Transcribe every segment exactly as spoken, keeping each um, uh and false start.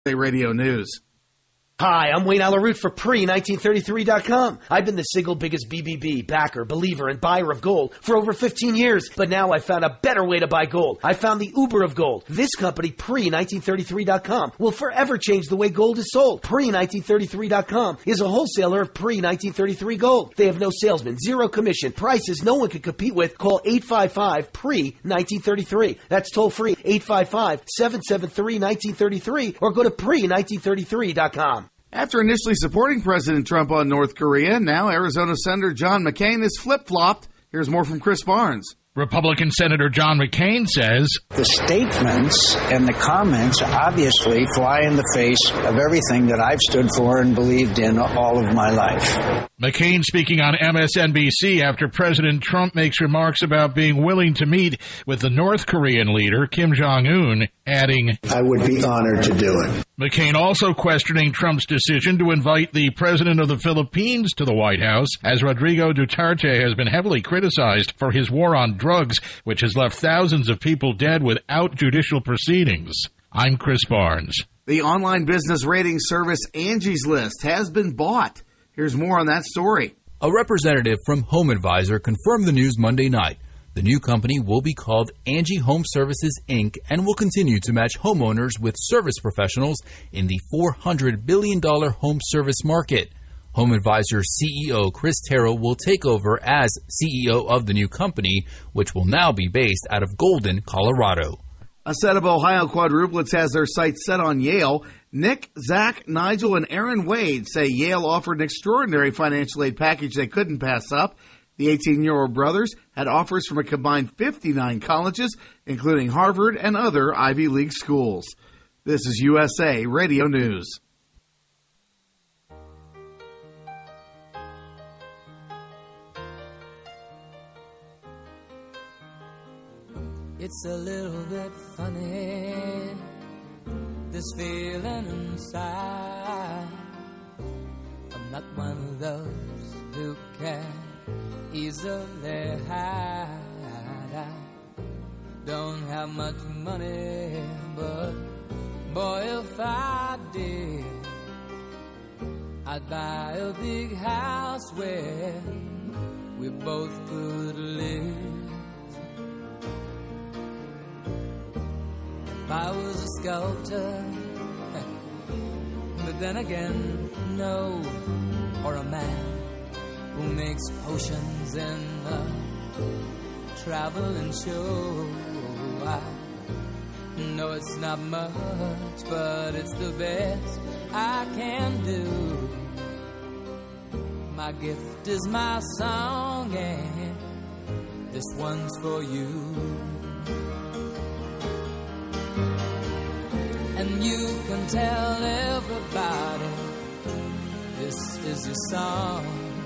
Radio News. Hi, I'm Wayne Alaroot for pre nineteen thirty-three dot com. I've been the single biggest B B B, backer, believer, and buyer of gold for over fifteen years. But now I found a better way to buy gold. I found the Uber of gold. This company, pre nineteen thirty-three dot com, will forever change the way gold is sold. pre nineteen thirty-three dot com is a wholesaler of pre nineteen thirty-three gold. They have no salesman, zero commission, prices no one can compete with. Call eight five five, pre nineteen thirty-three. That's toll free, eight five five, seven seven three, one nine three three, or go to pre nineteen thirty-three dot com. After initially supporting President Trump on North Korea, now Arizona Senator John McCain has flip-flopped. Here's more from Chris Barnes. Republican Senator John McCain says the statements and the comments obviously fly in the face of everything that I've stood for and believed in all of my life. McCain speaking on M S N B C after President Trump makes remarks about being willing to meet with the North Korean leader, Kim Jong-un, adding, I would be honored to do it. McCain also questioning Trump's decision to invite the president of the Philippines to the White House, as Rodrigo Duterte has been heavily criticized for his war on drugs, which has left thousands of people dead without judicial proceedings. I'm Chris Barnes. The online business rating service Angie's List has been bought. Here's more on that story. A representative from Home Advisor confirmed the news Monday night. The new company will be called Angie Home Services, Incorporated and will continue to match homeowners with service professionals in the four hundred billion dollars home service market. Home Advisor C E O Chris Terrell will take over as C E O of the new company, which will now be based out of Golden, Colorado. A set of Ohio quadruplets has their sights set on Yale. Nick, Zach, Nigel, and Aaron Wade say Yale offered an extraordinary financial aid package they couldn't pass up. The eighteen-year-old brothers had offers from a combined fifty-nine colleges, including Harvard and other Ivy League schools. This is U S A Radio News. It's a little bit funny, this feeling inside. I'm not one of those who can easily hide. I don't have much money, but boy, if I did, I'd buy a big house where we both could live. If I was a sculptor, but then again, no, or a man who makes potions in a traveling show. I know it's not much, but it's the best I can do. My gift is my song, and this one's for you. And you can tell everybody this is your song.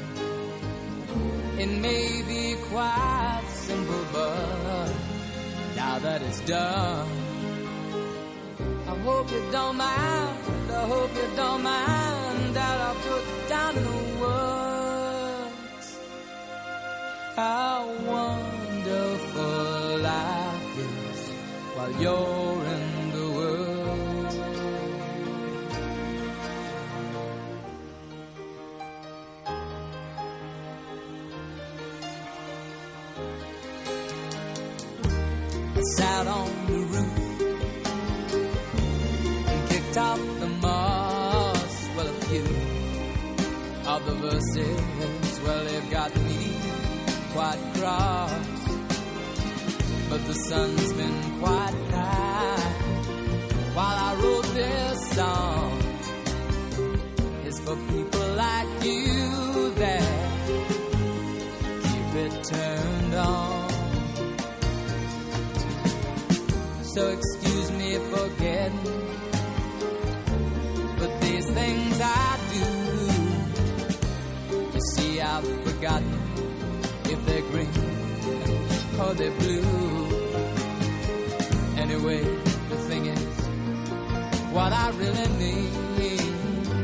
It may be quite simple, but now that it's done, I hope you don't mind, I hope you don't mind that I put down in the words how wonderful life is while you're in the world. Sat on the roof and kicked out the moss. Well, a few of the verses, well, they've got me quite cross, but the sun's been quite kind while I wrote this song. It's for people like you that keep it turned on. So excuse me for getting, but these things I do, you see I've forgotten if they're green or they're blue. Anyway, the thing is, what I really need,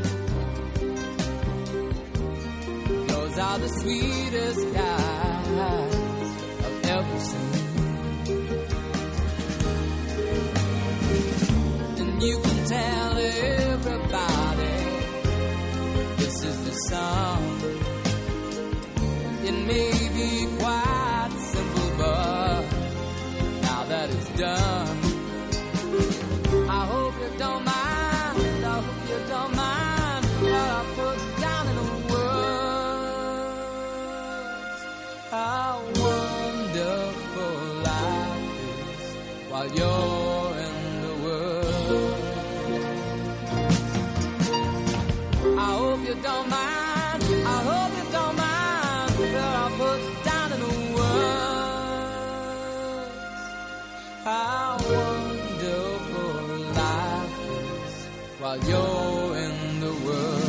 those are the sweetest guys I've ever seen. You can tell it the sun. It may be quite simple, but now that it's done, I hope you don't mind, I hope you don't mind what I put down in the words. How wonderful life is while you're in the world. I hope you don't mind, I hope you don't mind what I put down in the words. How wonderful life is while you're in the world.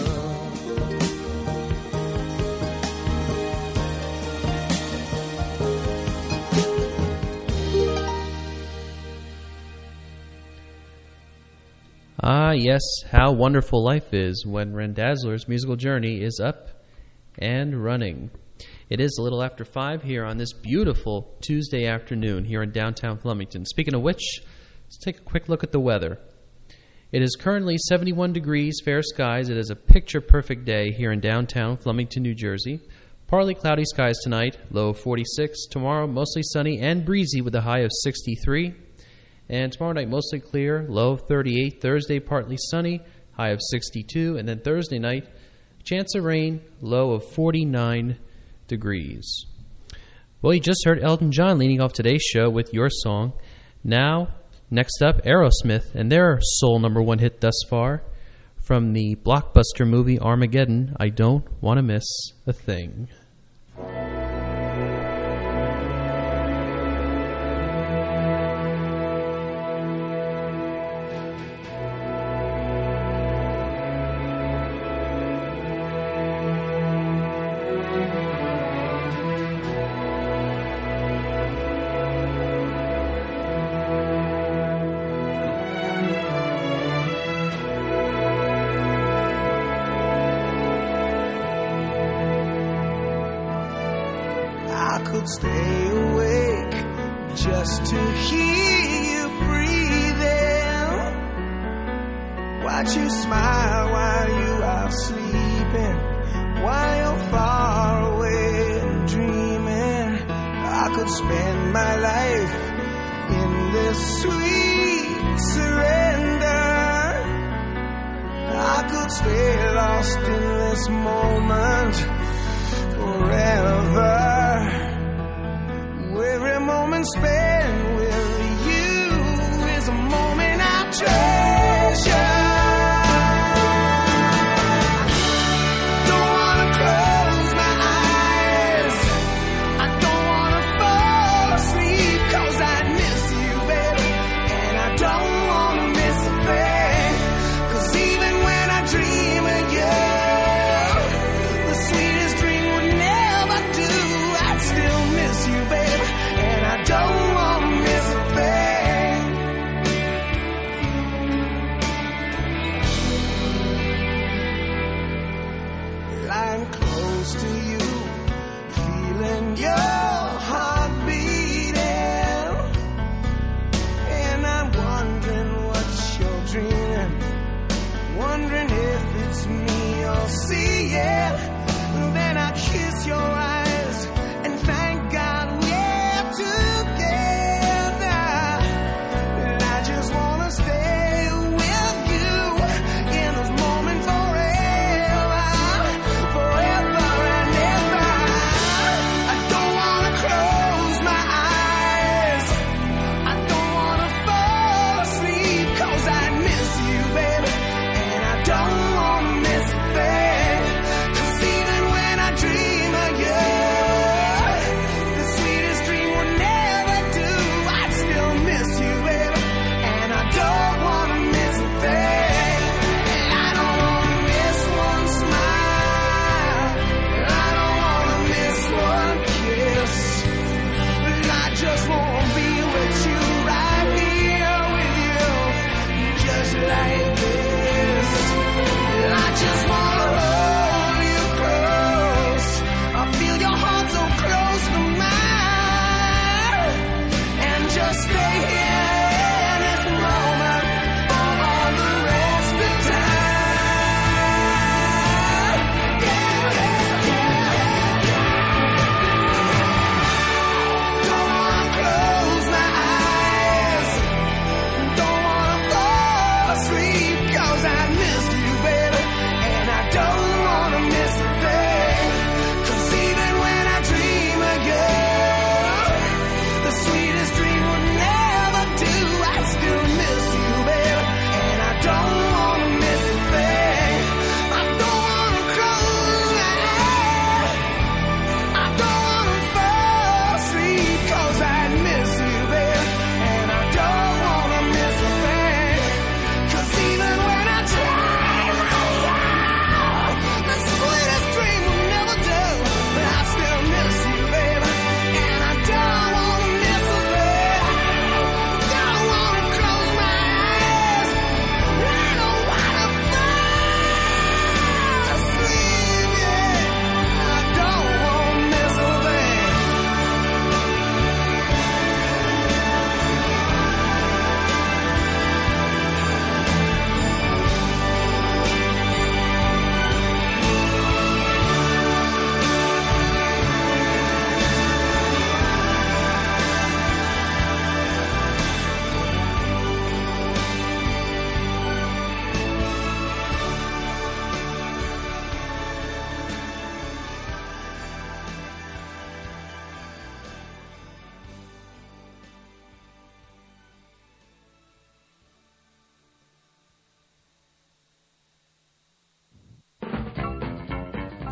Ah, yes, how wonderful life is when Rendazzler's musical journey is up and running. It is a little after five here on this beautiful Tuesday afternoon here in downtown Flemington. Speaking of which, let's take a quick look at the weather. It is currently seventy-one degrees, fair skies. It is a picture-perfect day here in downtown Flemington, New Jersey. Partly cloudy skies tonight, low of forty-six. Tomorrow, mostly sunny and breezy with a high of sixty-three. And tomorrow night, mostly clear, low of thirty-eight. Thursday, partly sunny, high of sixty-two. And then Thursday night, chance of rain, low of forty-nine degrees. Well, you just heard Elton John leading off today's show with Your Song. Now, next up, Aerosmith and their sole number one hit thus far from the blockbuster movie Armageddon, I Don't Want to Miss a Thing. Stay awake just to hear you breathing. Watch you smile while you are sleeping, while you're far away and dreaming. I could spend my life in this sweet surrender. I could stay lost in this moment forever. Every moment spent with you is a moment I treasure. Don't wanna close my eyes, I don't wanna fall asleep, 'cause I miss you, baby, and I don't wanna miss a thing. 'Cause even when I dream of you, the sweetest dream would never do. I'd still miss you, baby, and I don't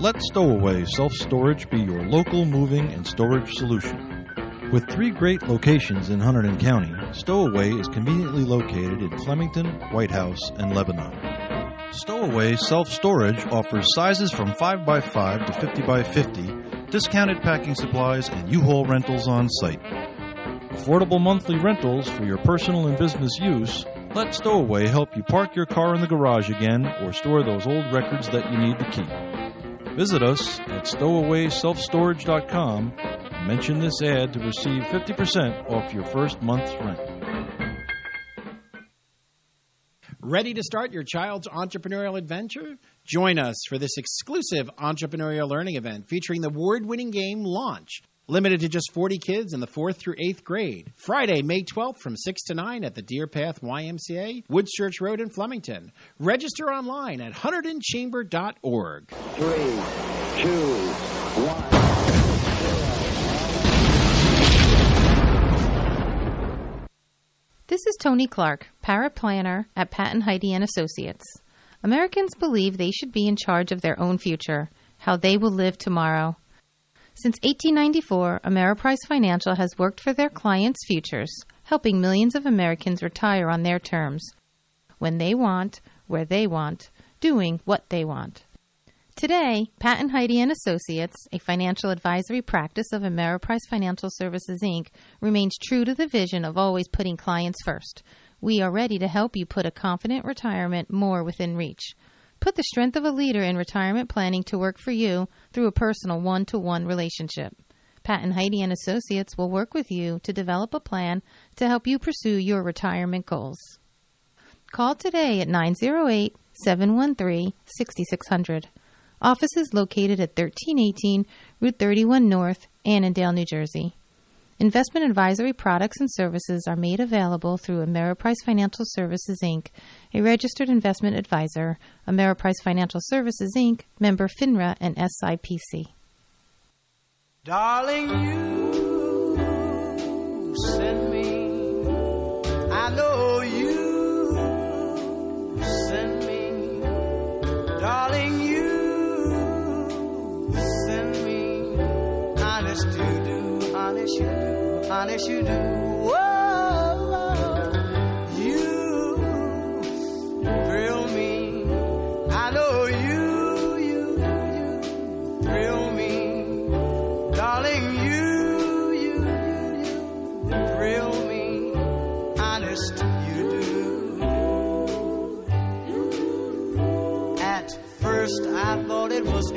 Let Stowaway Self-Storage be your local moving and storage solution. With three great locations in Hunterdon County, Stowaway is conveniently located in Flemington, White House, and Lebanon. Stowaway Self-Storage offers sizes from five by five to fifty by fifty, discounted packing supplies, and U-Haul rentals on site. Affordable monthly rentals for your personal and business use. Let Stowaway help you park your car in the garage again or store those old records that you need to keep. Visit us at stowaway self storage dot com and mention this ad to receive fifty percent off your first month's rent. Ready to start your child's entrepreneurial adventure? Join us for this exclusive entrepreneurial learning event featuring the award-winning game Launch. Limited to just forty kids in the fourth through eighth grade. Friday, May twelfth from six to nine at the Deer Path Y M C A, Woods Church Road in Flemington. Register online at hunterdon chamber dot org. Three, two, one. This is Tony Clark, paraplanner at Patton Heidi and Associates. Americans believe they should be in charge of their own future, how they will live tomorrow. Since eighteen ninety-four, Ameriprise Financial has worked for their clients' futures, helping millions of Americans retire on their terms, when they want, where they want, doing what they want. Today, Patton Heidi and Associates, a financial advisory practice of Ameriprise Financial Services, Incorporated, remains true to the vision of always putting clients first. We are ready to help you put a confident retirement more within reach. Put the strength of a leader in retirement planning to work for you through a personal one-to-one relationship. Patton Heidi and Associates will work with you to develop a plan to help you pursue your retirement goals. Call today at nine oh eight, seven one three, six six zero zero. Office is located at thirteen eighteen Route thirty-one North, Annandale, New Jersey. Investment advisory products and services are made available through Ameriprise Financial Services, Incorporated, a registered investment advisor, Ameriprise Financial Services, Incorporated, member FINRA and S I P C. Darling, you send me, I know you send me, darling, you send me, honest you do, honest you do. Honest you do, whoa, you thrill me. I know you, you, you thrill me, darling. You, you, you, you thrill me. Honest you do. At first I thought it was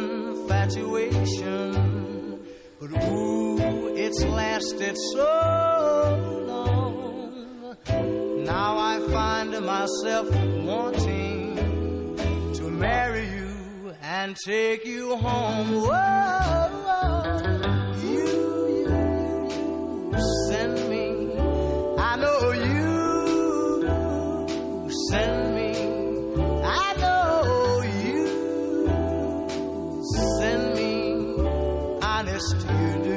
infatuation, but ooh, it's lasted so long. Now I find myself wanting to marry you and take you home. Whoa, you, you, you send me. I know you send me. I know you send me. Honest you do.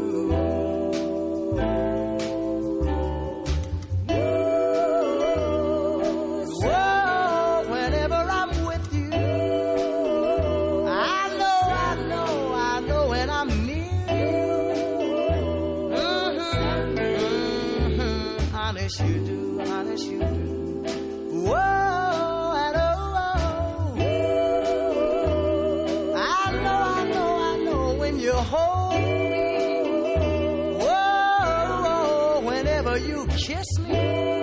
Honest you do, honest you do. Whoa, and oh, oh. I know, I know, I know when you hold me. Whoa, whenever you kiss me.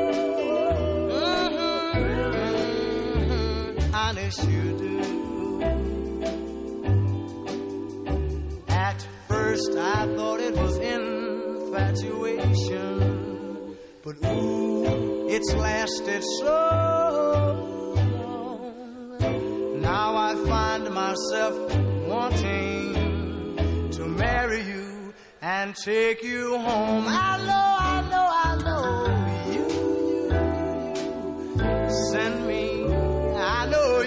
Mm-hmm, mm-hmm. Honest you do. At first I thought it was infatuation. But ooh, it's lasted so long. Now I find myself wanting to marry you and take you home. I know, I know, I know you, you, you send me. I know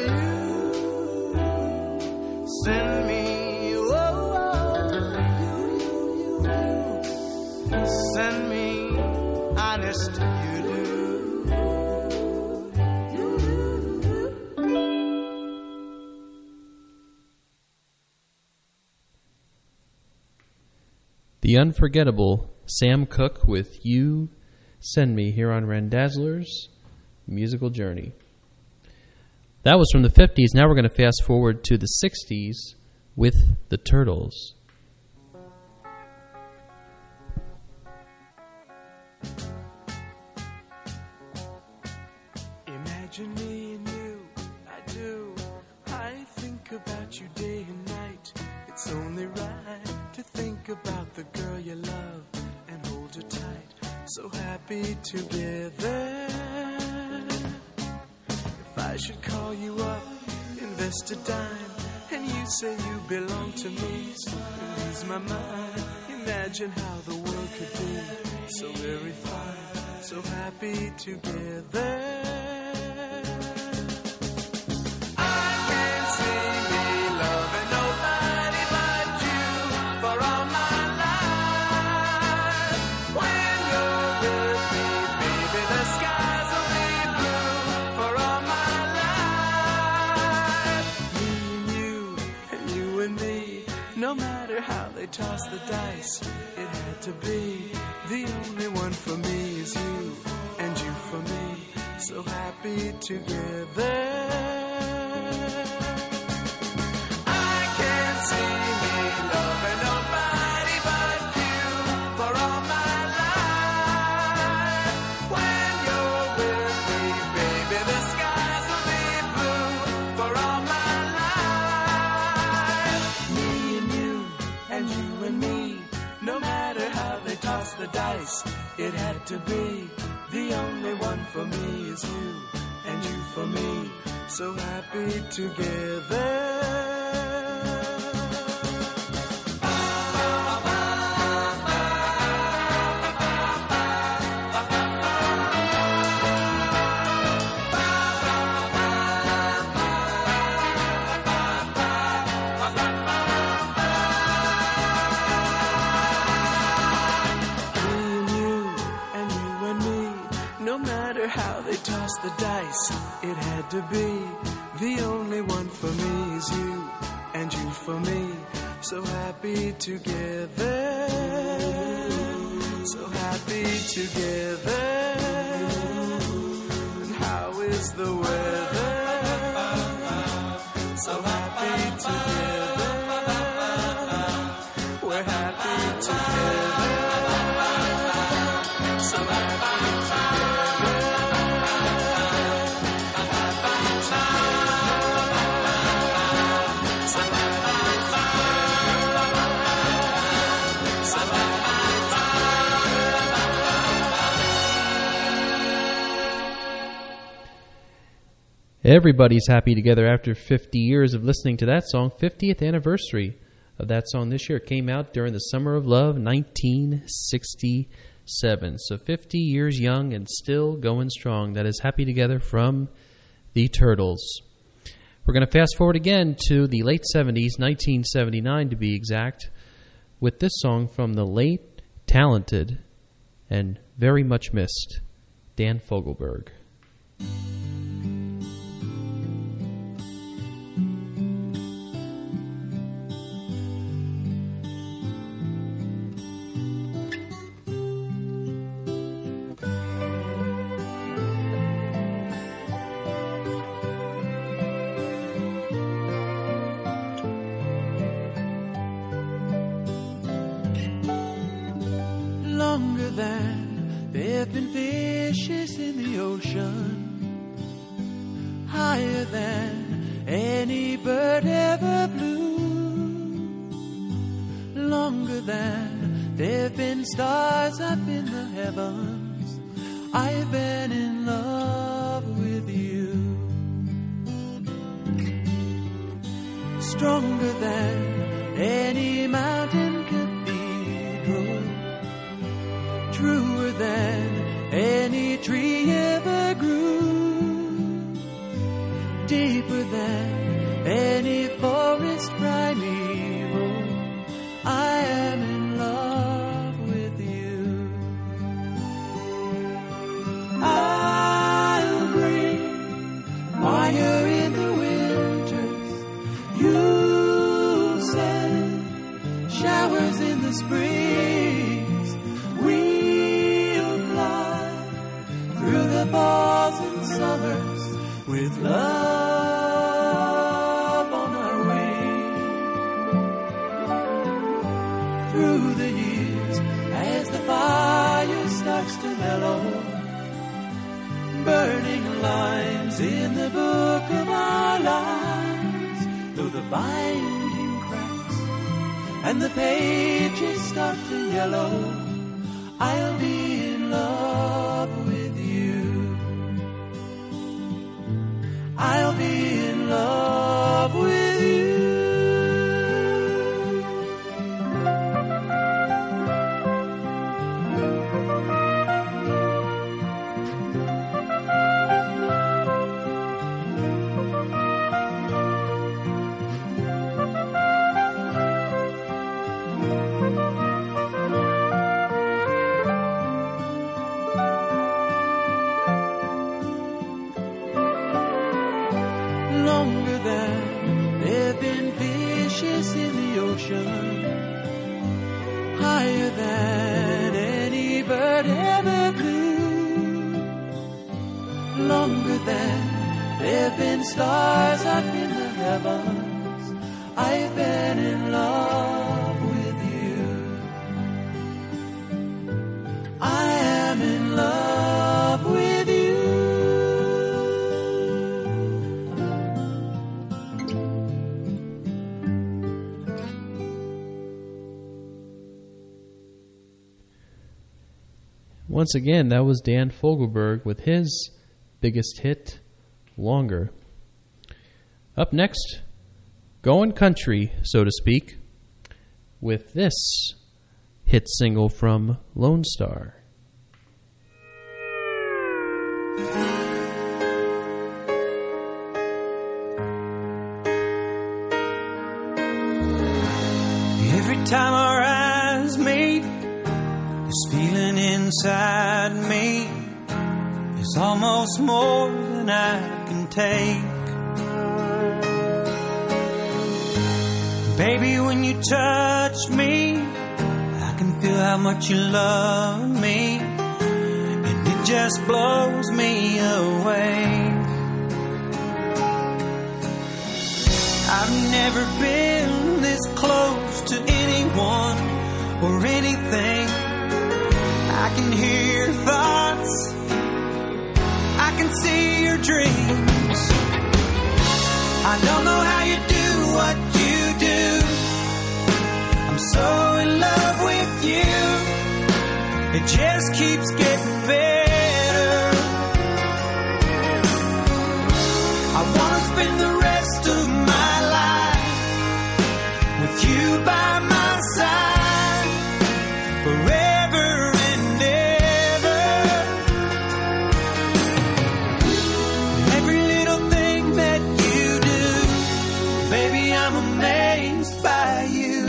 you send me. Oh, oh, you, you, you send me. Honest you do. The unforgettable Sam Cooke with You Send Me here on Randazzler's Musical Journey. That was from the fifties. Now we're going to fast forward to the sixties with the Turtles. Imagine me and you, I do. I think about you day and night. It's only right to think about the girl you love and hold her tight. So happy together. If I should call you up, invest a dime, and you say you belong to me, it lose my mind. Imagine how the world could be so very fine, so happy together. Toss the dice, it had to be. The only one for me is you, and you for me, so happy together. I can't see me loving nobody but you for all my life. When you're with me, baby, the skies will be blue for all my life. Me and you, and you and me, no matter how they toss the dice, it had to be. The only one for me is you, and you for me, so happy together. Toss the dice, it had to be. The only one for me is you, and you for me, so happy together, so happy together. And how is the weather? So happy together, we're happy together, so happy together. Everybody's happy together after fifty years of listening to that song. fiftieth anniversary of that song this year. It came out during the Summer of Love, nineteen sixty-seven. So fifty years young and still going strong. That is Happy Together from the Turtles. We're going to fast forward again to the late seventies, nineteen seventy-nine to be exact, with this song from the late, talented, and very much missed Dan Fogelberg. Longer than there have been fishes in the ocean, higher than any bird ever flew, longer than there have been stars up in the heavens. I've been in love with you, stronger than any mountain cathedral, truer than any tree ever grew, deeper than any forest primeval. I am in love with you. I'll bring fire in the winters, you'll send showers in the spring. yellow, burning lines in the book of our lives. Though the binding cracks and the pages start to yellow, I'll be in love with you. I'll be in love with you. Longer than there've been fishes in the ocean, higher than any bird ever flew, longer than there've been stars up in the heavens. I've been in love with you. I am in love with you. Once again, that was Dan Fogelberg with his biggest hit, Longer. Up next, going country, so to speak, with this hit single from Lone Star. Every time our eyes meet, this feeling inside me is almost more than I can take. Baby, when you touch me, I can feel how much you love me, and it just blows me away. I've never been this close to anyone or anything. I can hear your thoughts, I can see your dreams. I don't know how you do what you do. I'm so in love with you, it just keeps getting better. I wanna spend the rest of my life with you by my side forever and ever. Every little thing that you do, baby, I'm amazed by you.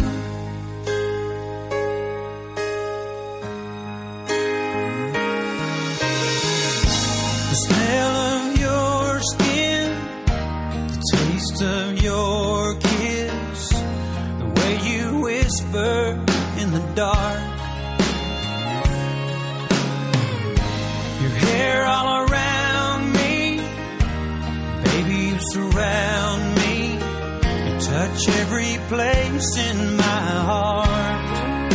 The smell of your skin, the taste of your kiss, the way you whisper in the dark, your hair all around me, baby, you surround me, you touch every place in my heart.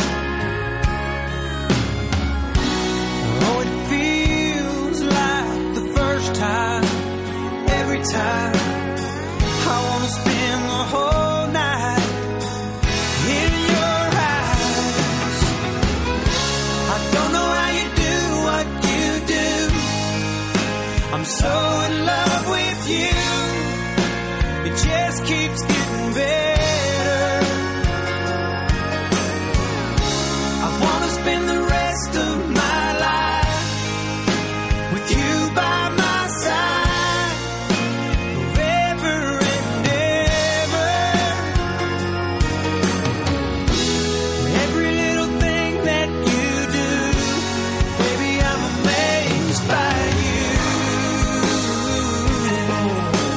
Oh, it feels like the first time, every time. I wanna spend the whole night in your eyes. I don't know how you do what you do. I'm so in love with you, it just keeps getting better. I wanna spend the rest of my life with you by my side forever and ever. Every little thing that you do, baby, I'm amazed by you.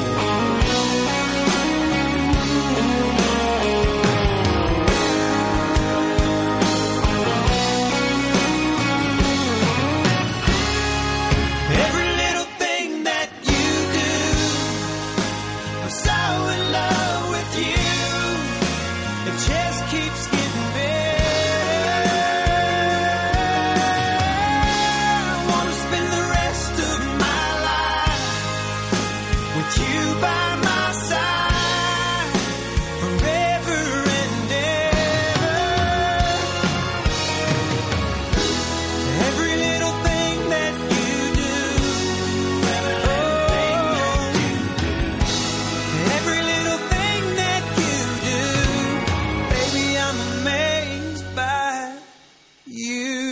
you by my side forever and ever. Every little thing that you do, oh, every little thing that you do, baby, I'm amazed by you.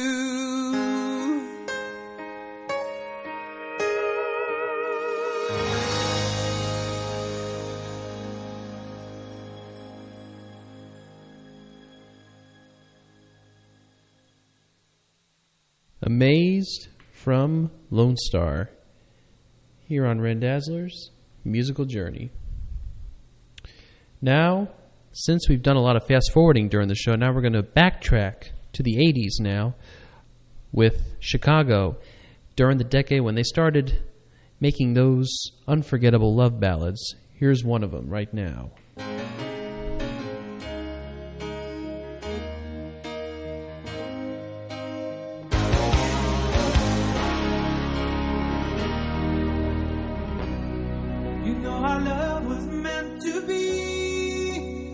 Amazed from Lone Star, here on Randazzler's Musical Journey. Now, since we've done a lot of fast forwarding during the show, now we're going to backtrack to the eighties now with Chicago during the decade when they started making those unforgettable love ballads. Here's one of them right now. You know our love was meant to be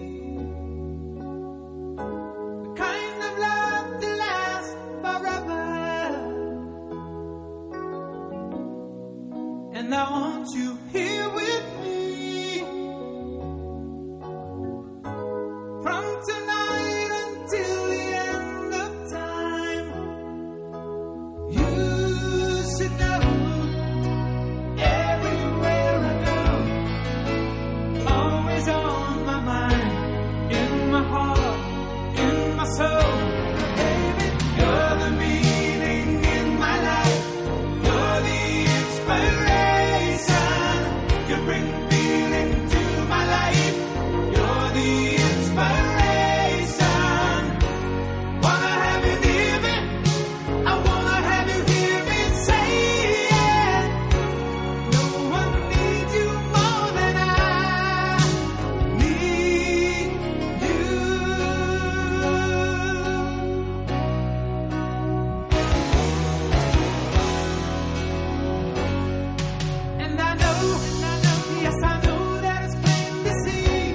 the kind of love to last forever. And I want you here with me from tonight until the end of time. You should know everywhere I go, always on my mind, in my heart, in my soul. Baby, you're the meaning in my life. You're the inspiration. You bring feeling to my life. You're the inspiration. Wanna have you near me. I wanna have you hear me say it. No one needs you more than I need you. And I know, yes I know that it's plain to see.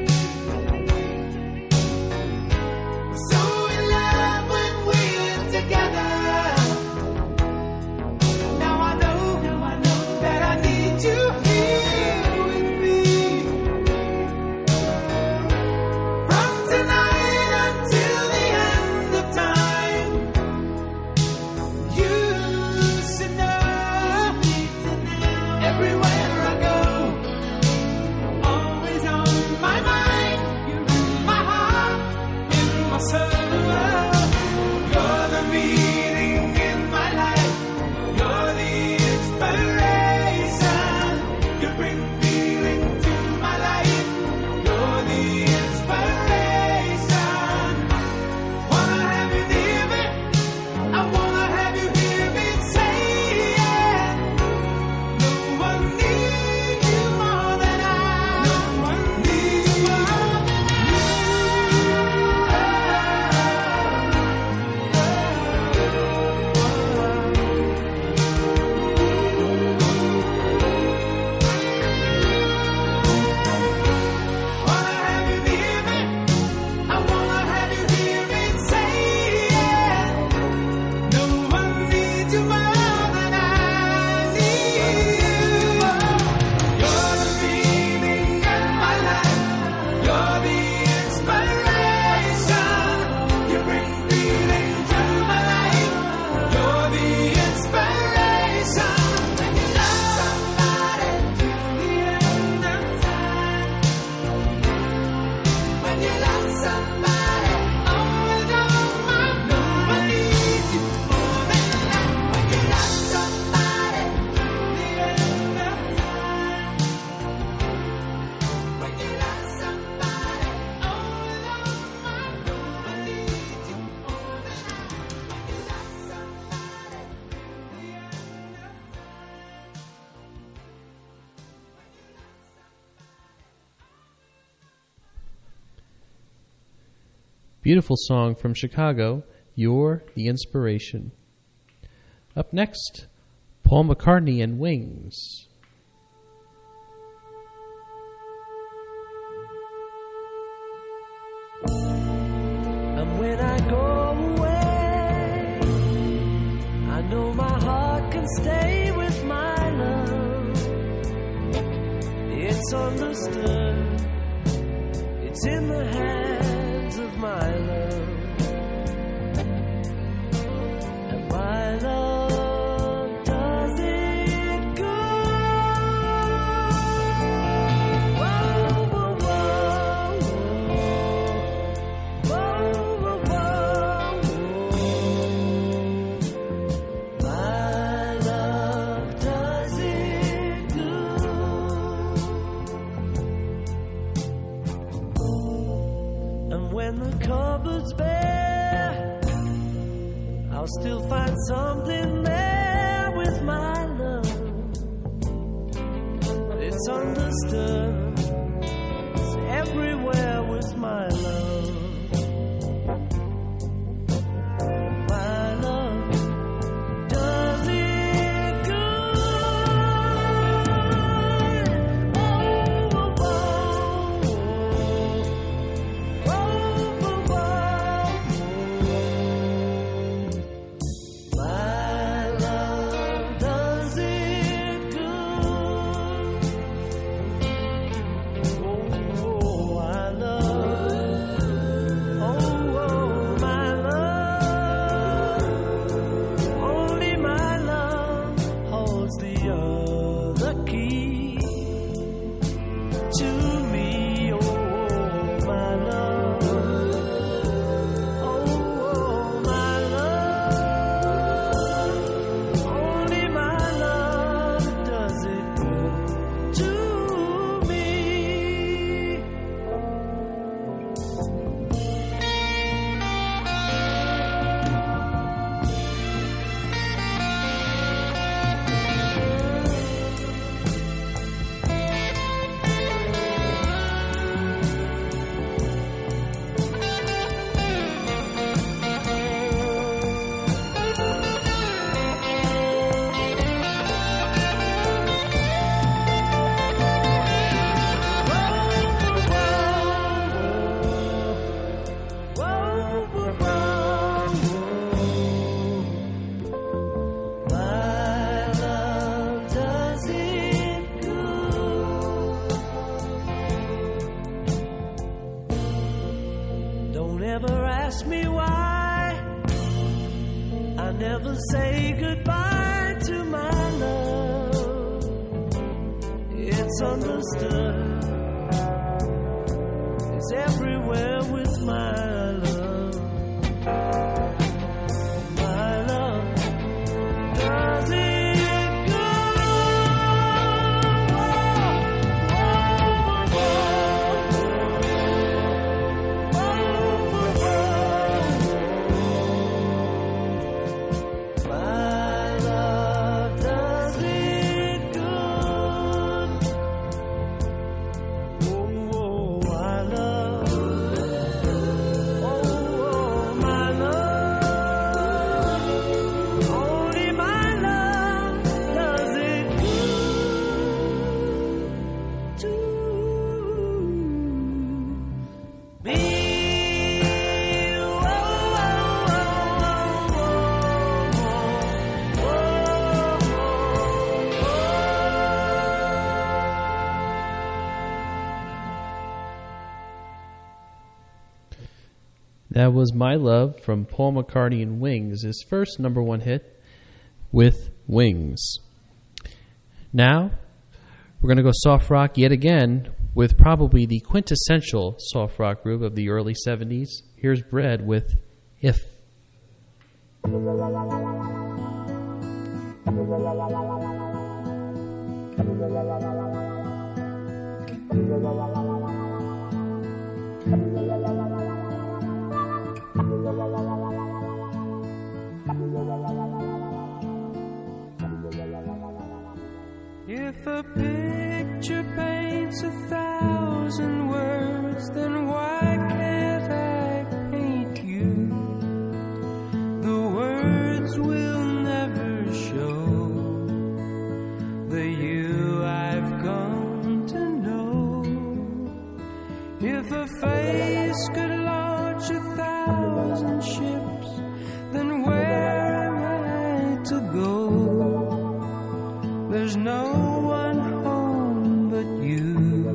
We're so in love when we're together. Now I know, now I know that I need you here with me from tonight until the end of time. You should know everywhere I go, always on my mind, in my heart, in my soul. You're the meaning in my life. You're the inspiration. You bring feeling to my life. You're the inspiration. Wanna have you near me. I wanna have you hear me say it. No one needs you more than I. No one needs you more than Wanna have you near me. I wanna have you hear me say it. No one needs you more than I need you. You're the meaning in my life. You're the inspiration. You bring feeling to my life. You're the inspiration. When you love somebody till the end of time. When you love somebody, always on my mind. No one needs you more than I. When you love somebody till the end of time. When you love somebody, always on my mind. No one needs you more than I. When you love somebody till the end of Beautiful song from Chicago, You're the Inspiration. Up next, Paul McCartney and Wings. It's understood. It's in the hands of my love. And my love does it good. Whoa, whoa, whoa, whoa, whoa, whoa, whoa. My love does it good. And when the cupboard's bare, I'll still find something there with my love. It's understood. It's everywhere with my love. My love does it good. Oh, oh, oh, oh, oh, oh, oh. My love does it good. Oh, oh, I love. Oh, oh, my love. Only my love holds the other key to me. Oh, my love. Oh, my love. Only my love does it good to me. Whoa, whoa, whoa. My love does it good. Don't ever ask me why I never say goodbye to my love. It's understood. It's everywhere with my love. My love does it good. Whoa, whoa, whoa, whoa, whoa. My love does it good. Oh, oh, I love. Oh, my love. Only my love does it good to me. That was My Love from Paul McCartney and Wings, his first number one hit with Wings. Now, we're going to go soft rock yet again with probably the quintessential soft rock group of the early seventies. Here's Bread with If. If a picture paints a thousand words, then why can't I paint you? The words will never show the you I've come to know. If a face could launch a thousand ships, then where am I to go? There's no one home but you.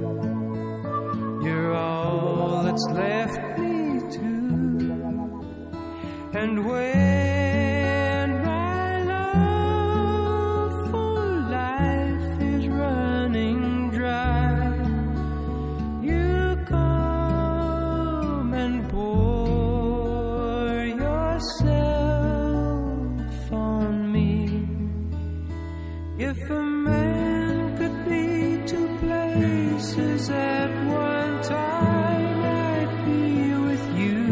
that's left me to. And when my love for life is running dry, you come and pour yourself on me. If a man could be two places at one time, I'd be with you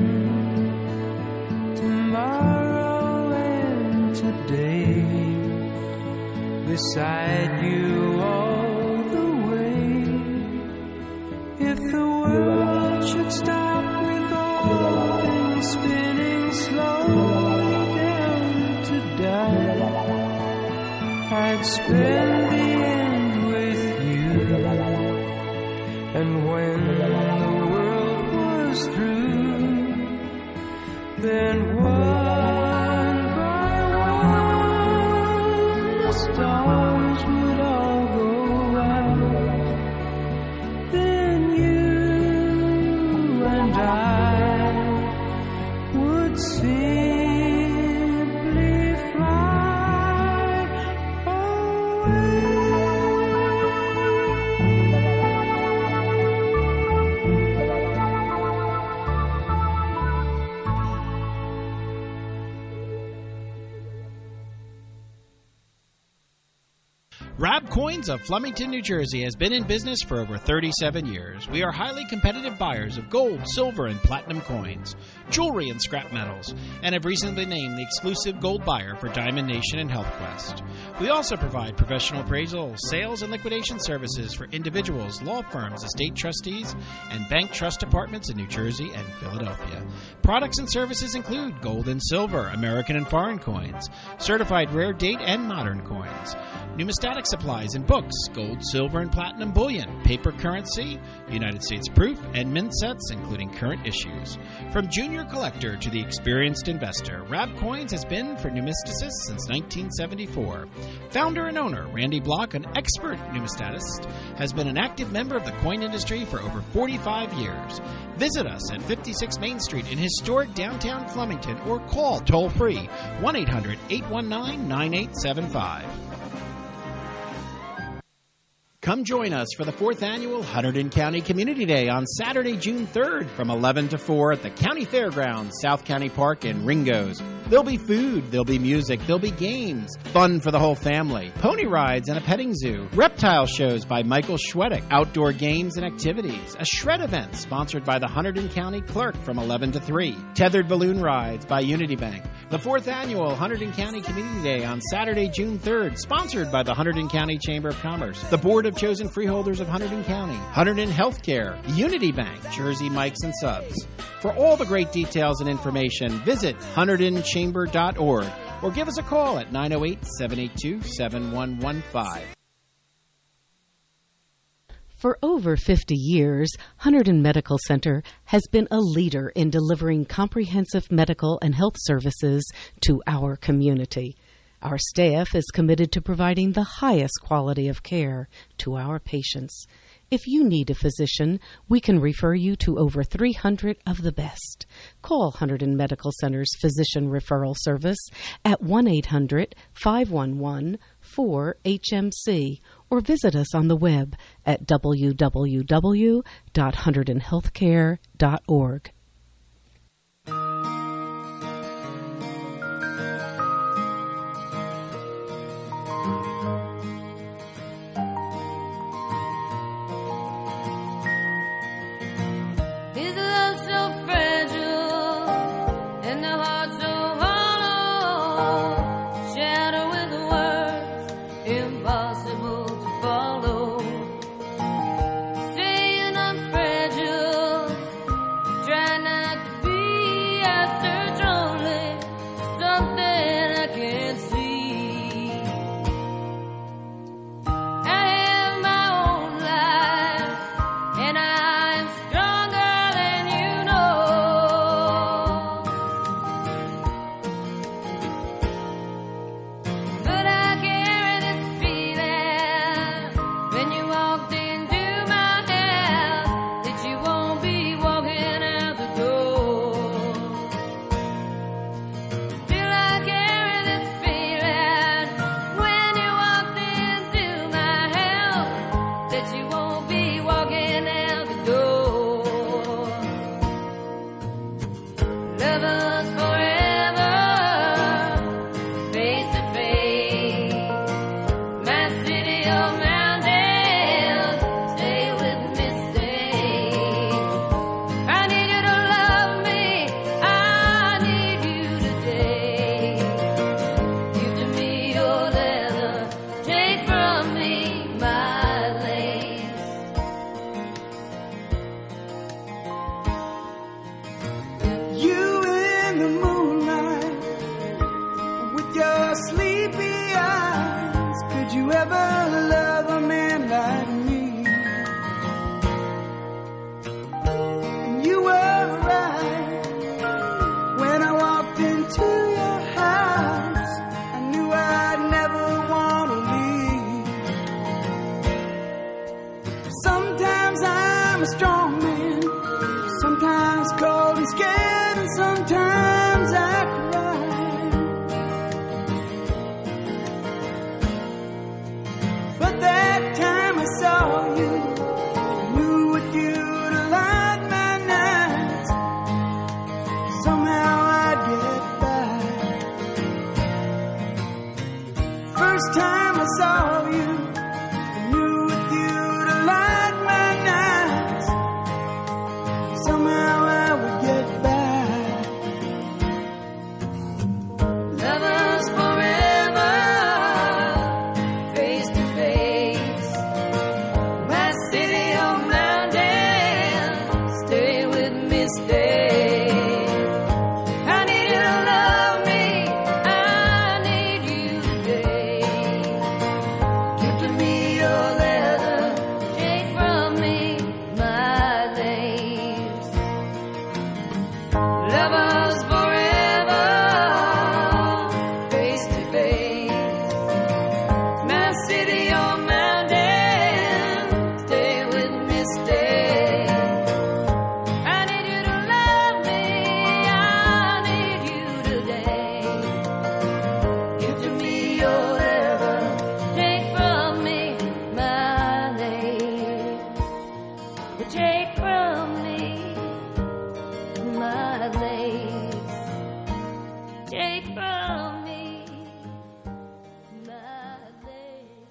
tomorrow and today, beside you all the way. If the world should stop with all things spinning slowly down to die, I'd spend the end with you. And when the world was through, then one by one the stars would all go out. Then you and I would simply fly away. Rab Coins of Flemington, New Jersey has been in business for over thirty-seven years. We are highly competitive buyers of gold, silver, and platinum coins, jewelry, and scrap metals, and have recently been named the exclusive gold buyer for Diamond Nation and HealthQuest. We also provide professional appraisal, sales, and liquidation services for individuals, law firms, estate trustees, and bank trust departments in New Jersey and Philadelphia. Products and services include gold and silver, American and foreign coins, certified rare date and modern coins, numismatic supplies and books, gold, silver, and platinum bullion, paper currency, United States proof, and mint sets, including current issues. From junior collector to the experienced investor, Rab Coins has been for numismaticists since nineteen seventy-four. Founder and owner Randy Block, an expert numismatist, has been an active member of the coin industry for over forty-five years. Visit us at fifty-six Main Street in historic downtown Flemington or call toll-free one eight hundred eight one nine nine eight seven five. Come join us for the fourth annual Hunterdon County Community Day on Saturday, June third from eleven to four at the County Fairgrounds, South County Park in Ringo's. There'll be food, there'll be music, there'll be games, fun for the whole family, pony rides and a petting zoo, reptile shows by Michael Schwedick, outdoor games and activities, a shred event sponsored by the Hunterdon County Clerk from eleven to three, tethered balloon rides by Unity Bank. The fourth annual Hunterdon County Community Day on Saturday, June third, sponsored by the Hunterdon County Chamber of Commerce, the Board of Chosen Freeholders of Hunterdon County, Hunterdon Healthcare, Unity Bank, Jersey Mikes and Subs. For all the great details and information, visit hunterdon chamber dot org or give us a call at nine oh eight, seven eight two, seven one one five. For over fifty years, Hunterdon Medical Center has been a leader in delivering comprehensive medical and health services to our community. Our staff is committed to providing the highest quality of care to our patients. If you need a physician, we can refer you to over three hundred of the best. Call Hunterdon Medical Center's Physician Referral Service at one eight hundred, five one one, four H M C or visit us on the web at w w w dot hunterdon healthcare dot org. Trying I'm a strong man, sometimes cold and scared, and sometimes I cry. But that time I saw you, I knew with you to light my nights. Somehow I'd get by. First time I saw you, I knew with you to light my nights. Somehow I would get by. Lovers forever, face to face. My city on mountain, stay with me, stay. I need you to love me, I need you today. Give to me your leather, take from me my lace. Lovers forever, face to face. My city on mountain, stay with me, stay. I need you to love me, I need you today. Give to me your leather, take from me my lace. Take from me my lace. Take from me my lace.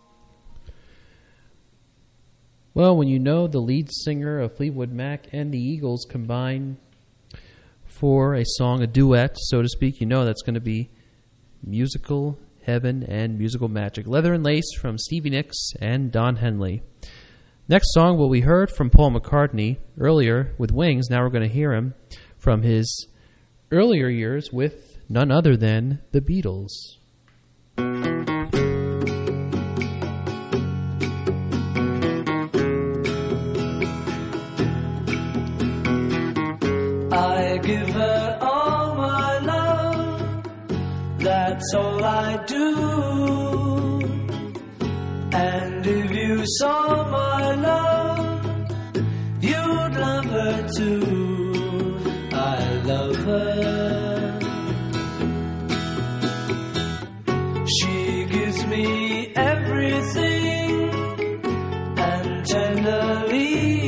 Well, when you know the lead singer of Fleetwood Mac and the Eagles combine for a song, a duet, so to speak, you know that's going to be musical heaven and musical magic. Leather and Lace from Stevie Nicks and Don Henley. Next song will be heard from Paul McCartney earlier with Wings. Now we're going to hear him from his earlier years with none other than the Beatles. I give her all my love, that's all I do. And if you saw my love, you'd love her too. I love her. She gives me everything, and tenderly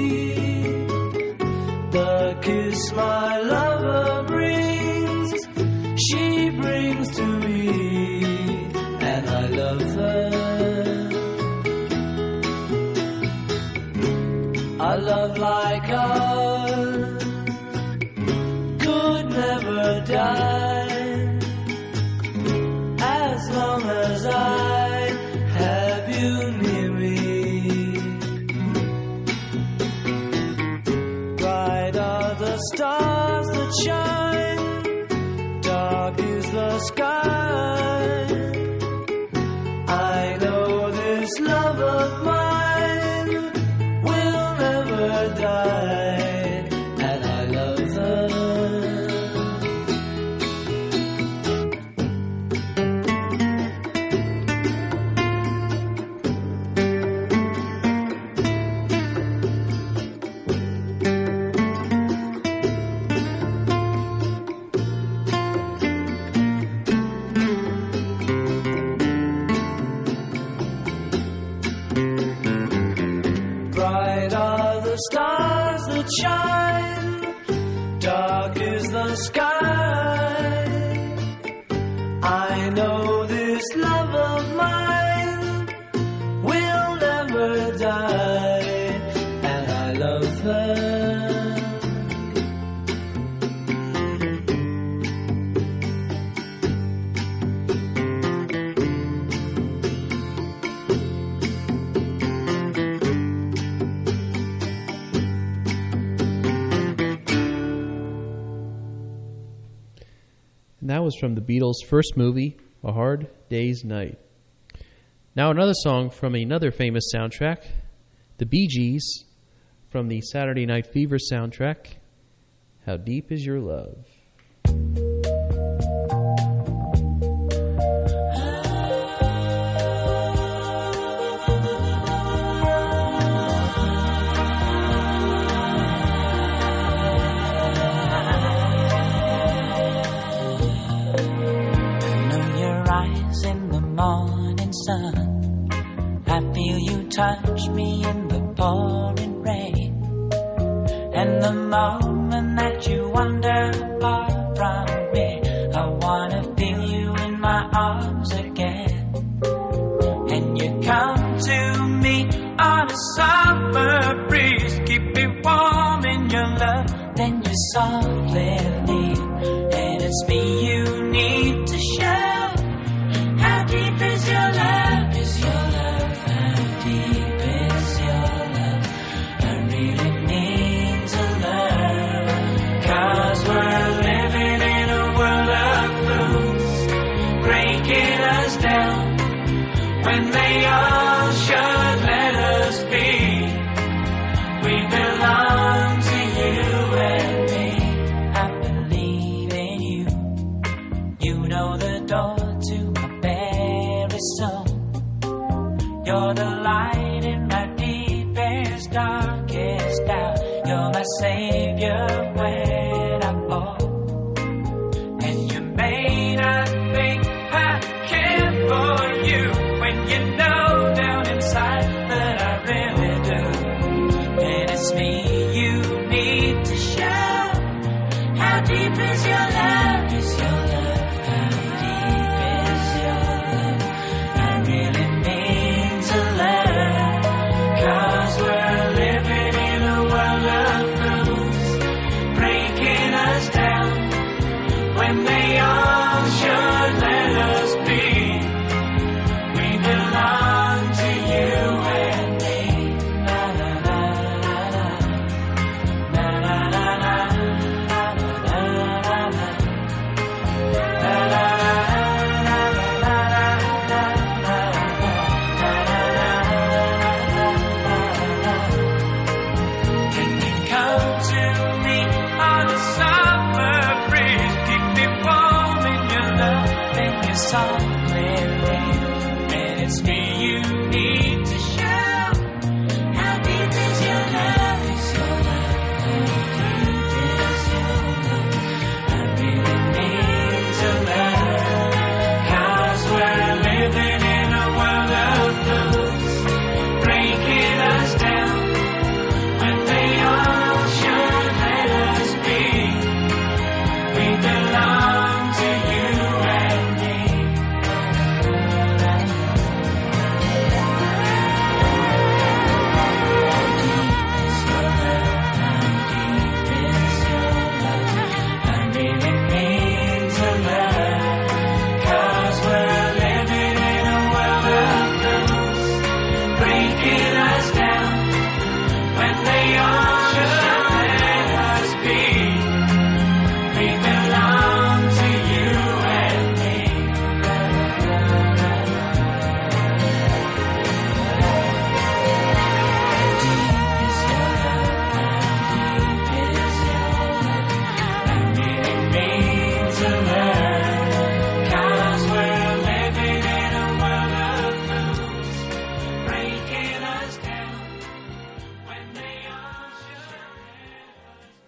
the kiss my lover brings, she brings to me, and I love her. A love like ours could never die, as long as I have you near me. Bright are the stars that shine, dark is the sky. I know this love of mine will never die, and I love her. Bright are the stars that shine, dark is the sky. I know this love of mine will never die, and I love her. And that was from the Beatles' first movie, A Hard Day's Night. Now another song from another famous soundtrack, the Bee Gees, from the Saturday Night Fever soundtrack, How Deep Is Your Love? And the moment that you wander far from me, I wanna feel you in my arms again. And you come to me on a summer breeze, keep me warm in your love, then you softly leave. And it's me you need to show. How deep is your love? Is your love? How deep is your love? I really need to learn. 'Cause we're living in a world of fools, breaking us down when they all should let us be. We belong to you and me. I believe in you. You know the door to my very soul. You're the light in my deepest, darkest doubt. You're my savior when I fall. And you may not think I care for you when you know down inside that I really do. And it's me you need to show. How deep is your love? Is your love? How deep is your love? I really need to learn. 'Cause we're living in a world of fools, breaking us down when they all should let us be. We belong to you and me. Na na na na na na na na na na na na. Can you come to me on a summer breeze, keep me warm in your love, then you softly leave. And it's me you need to show. How deep is your love? Is your love? How deep is your love? I really need to learn. 'Cause we're living in a world of fools, breaking us down when they all should let us be. We belong to you and me. How deep is your love? How deep is your love? I really need to learn. 'Cause we're living in a world of fools, breaking us down when they all should let us be. We belong to you and me. How deep is your love? How deep is your love? I really need to learn. 'Cause we're living in a world of fools, breaking us down when they all should let us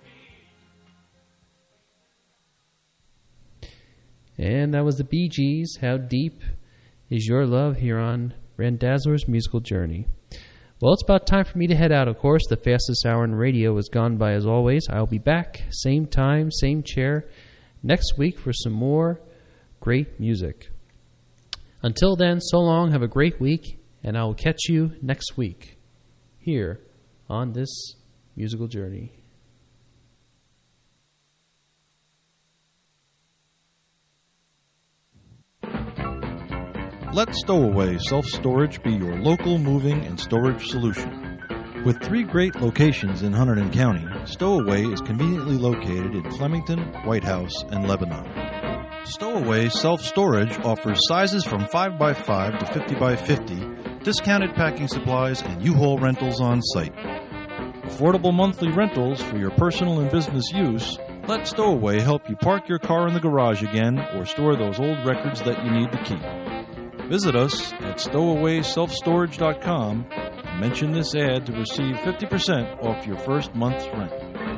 be. And that was the Bee Gees. How deep is your love here on Randazzler's Musical Journey? Well, it's about time for me to head out, of course. The fastest hour in radio has gone by as always. I'll be back, same time, same chair, next week for some more great music. Until then, so long, have a great week, and I will catch you next week here on this musical journey. Let Stowaway Self-Storage be your local moving and storage solution. With three great locations in Hunterdon County, Stowaway is conveniently located in Flemington, White House, and Lebanon. Stowaway Self-Storage offers sizes from five by five to fifty by fifty, discounted packing supplies, and U-Haul rentals on site. Affordable monthly rentals for your personal and business use. Let Stowaway help you park your car in the garage again or store those old records that you need to keep. Visit us at stowaway self storage dot com and mention this ad to receive fifty percent off your first month's rent.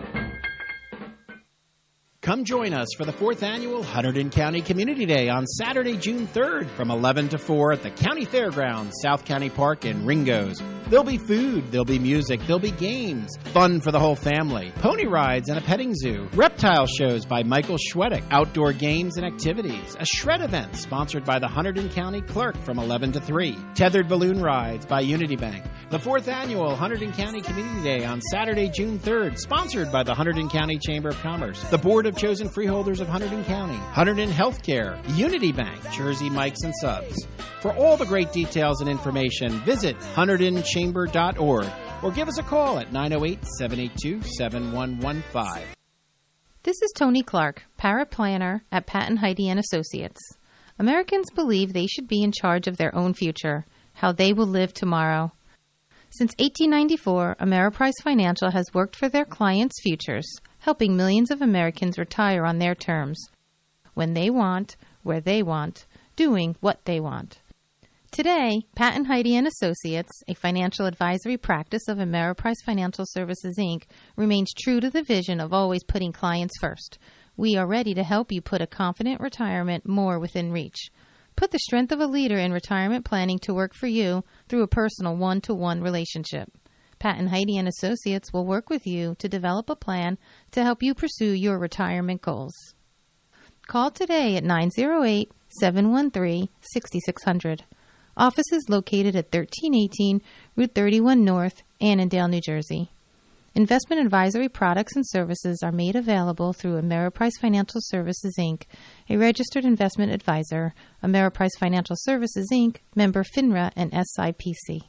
Come join us for the fourth annual Hunterdon County Community Day on Saturday, June third from eleven to four at the County Fairgrounds, South County Park in Ringoes. There'll be food, there'll be music, there'll be games, fun for the whole family, pony rides and a petting zoo, reptile shows by Michael Schwedick, outdoor games and activities, a shred event sponsored by the Hunterdon County Clerk from eleven to three, tethered balloon rides by Unity Bank, the fourth annual Hunterdon County Community Day on Saturday, June third, sponsored by the Hunterdon County Chamber of Commerce, the Board of Chosen Freeholders of Hunterdon County, Hunterdon Healthcare, Unity Bank, Jersey Mikes and Subs. For all the great details and information, visit hunterdon chamber dot org or give us a call at nine oh eight, seven eight two, seven one one five. This is Tony Clark, paraplanner at Patton Heidi and Associates. Americans believe they should be in charge of their own future, how they will live tomorrow. Since eighteen ninety-four, Ameriprise Financial has worked for their clients' futures, helping millions of Americans retire on their terms, when they want, where they want, doing what they want. Today, Patton Heidi and Associates, a financial advisory practice of Ameriprise Financial Services, Incorporated, remains true to the vision of always putting clients first. We are ready to help you put a confident retirement more within reach. Put the strength of a leader in retirement planning to work for you through a personal one-to-one relationship. Patton Heidi and Associates will work with you to develop a plan to help you pursue your retirement goals. Call today at nine oh eight, seven one three, six six zero zero. Office is located at thirteen eighteen Route thirty-one North, Annandale, New Jersey. Investment advisory products and services are made available through Ameriprise Financial Services, Incorporated, a registered investment advisor, Ameriprise Financial Services, Incorporated, member FINRA and S I P C.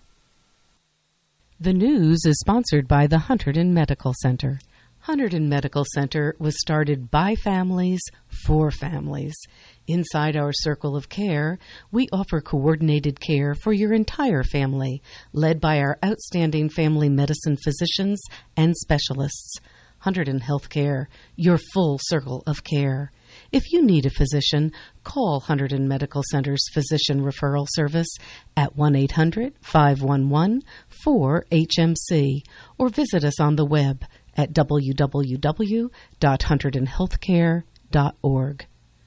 The news is sponsored by the Hunterdon Medical Center. Hunterdon Medical Center was started by families for families. Inside our circle of care, we offer coordinated care for your entire family, led by our outstanding family medicine physicians and specialists. Hunterdon Healthcare, your full circle of care. If you need a physician, call Hunterdon Medical Center's Physician Referral Service at one eight hundred, five one one, four H M C or visit us on the web at w w w dot hunterdon healthcare dot org.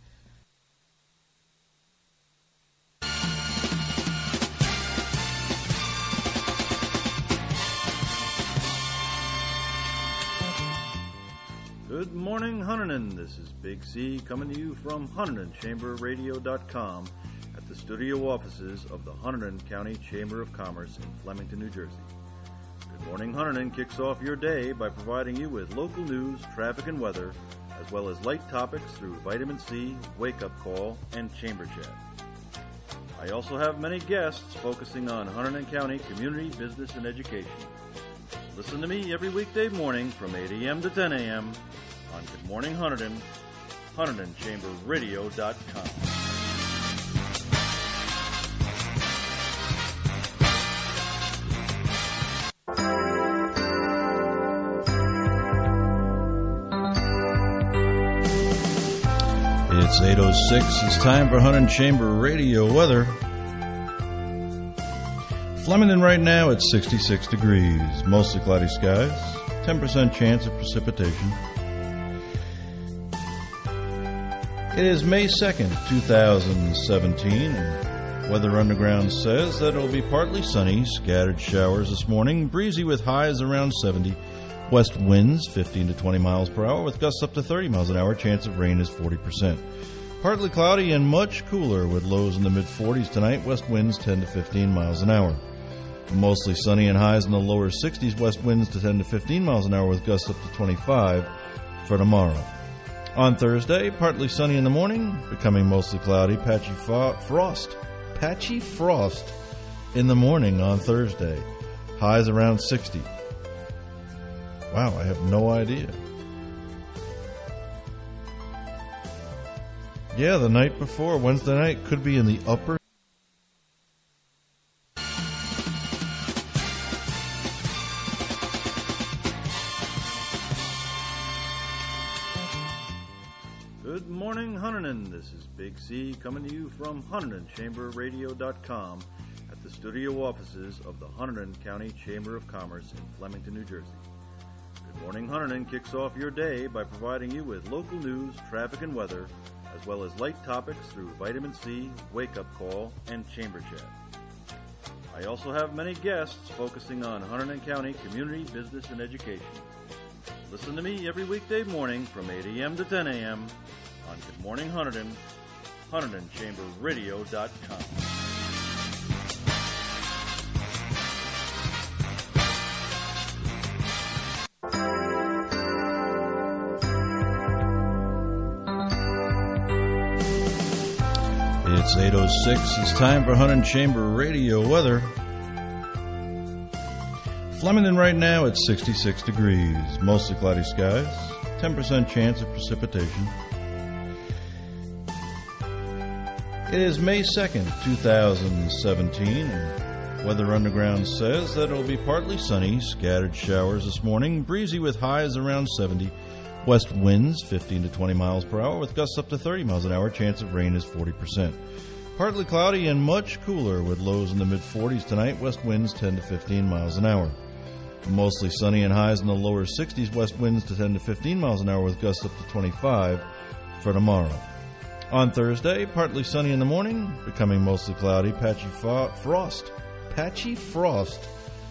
Good morning, Hunterdon. This is Big C coming to you from Hunterdon Chamber Radio dot com at the studio offices of the Hunterdon County Chamber of Commerce in Flemington, New Jersey. Good Morning Hunterdon kicks off your day by providing you with local news, traffic, and weather, as well as light topics through Vitamin C, Wake Up Call, and Chamber Chat. I also have many guests focusing on Hunterdon County community, business, and education. Listen to me every weekday morning from eight a.m. to ten a.m. on Good Morning Hunterdon, Hunterdon Chamber Radio dot com. It's eight oh six. It's time for Hunterdon Chamber Radio weather. Flemington right now at sixty-six degrees. Mostly cloudy skies. ten percent chance of precipitation. It is May second, twenty seventeen. Weather Underground says that it will be partly sunny. Scattered showers this morning. Breezy with highs around seventy. West winds fifteen to twenty miles per hour with gusts up to thirty miles an hour. Chance of rain is forty percent. Partly cloudy and much cooler with lows in the mid forties tonight. West winds ten to fifteen miles an hour. Mostly sunny and highs in the lower sixties. West winds to ten to fifteen miles an hour with gusts up to twenty-five for tomorrow. On Thursday, partly sunny in the morning, becoming mostly cloudy. Patchy fo- frost. Patchy frost in the morning on Thursday. Highs around sixty. Wow, I have no idea. Yeah, the night before, Wednesday night, could be in the upper. Good morning, Hunterdon. This is Big C coming to you from Hunterdon Chamber Radio dot com at the studio offices of the Hunterdon County Chamber of Commerce in Flemington, New Jersey. Good Morning Hunterdon kicks off your day by providing you with local news, traffic, and weather, as well as light topics through Vitamin C, Wake Up Call, and Chamber Chat. I also have many guests focusing on Hunterdon County community, business, and education. Listen to me every weekday morning from eight a.m. to ten a.m. on Good Morning Hunterdon, Hunterdon Chamber Radio dot com. It's eight oh six. It's time for Hunterdon Chamber Radio weather. Flemington right now at sixty-six degrees. Mostly cloudy skies. ten percent chance of precipitation. It is May second, twenty seventeen. And Weather Underground says that it will be partly sunny. Scattered showers this morning. Breezy with highs around seventy. West winds fifteen to twenty miles per hour with gusts up to thirty miles an hour. Chance of rain is forty percent. Partly cloudy and much cooler with lows in the mid-forties tonight. West winds ten to fifteen miles an hour. Mostly sunny and highs in the lower sixties. West winds to ten to fifteen miles an hour with gusts up to twenty-five for tomorrow. On Thursday, partly sunny in the morning, becoming mostly cloudy. Patchy fo- frost. Patchy frost